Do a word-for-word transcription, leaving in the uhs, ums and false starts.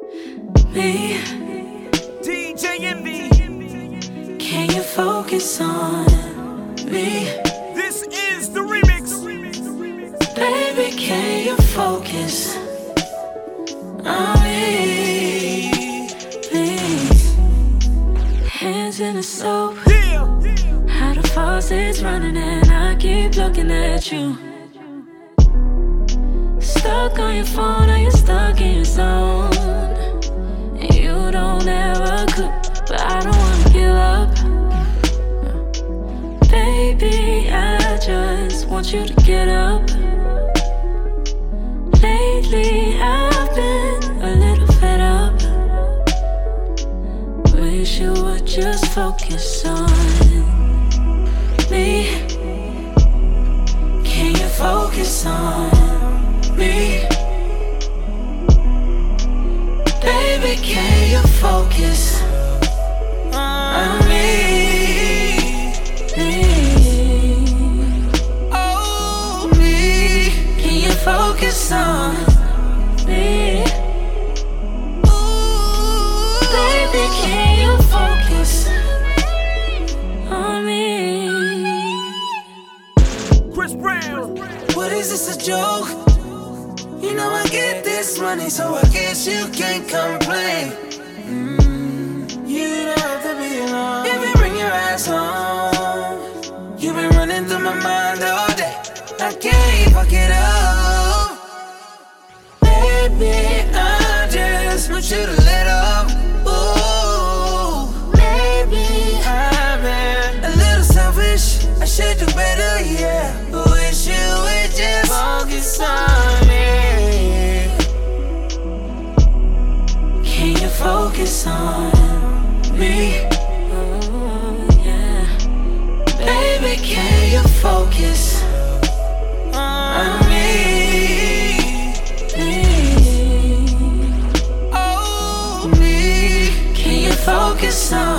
me. D J Envy. Can you focus on me? This is the remix. Baby, can you focus on me? Please. Hands in the soap. Yeah. How the faucet's running and I keep looking at you. Stuck on your phone or you're stuck in your zone. And you don't ever cook, but I don't wanna give up. Baby, I just want you to get up. Lately I've been a little fed up. Wish you would just focus on me. Can you focus on me? Baby, can you focus on me? Me. Oh, me. Can you focus on me? Ooh. Baby, can you focus on me? Chris Brown. What is this, a joke? You know I get this money, so I guess you can't complain. Mm, you don't have to be alone. If you bring your ass home, you've been running through my mind all day. I can't fuck it up. Baby, I just want you to let up. Ooh, maybe I've been a little selfish. I should do better, yeah. Wish you would just focus on me. Can you focus on me? Oh, yeah. Baby, can you focus on me? Me. Oh, Can you focus on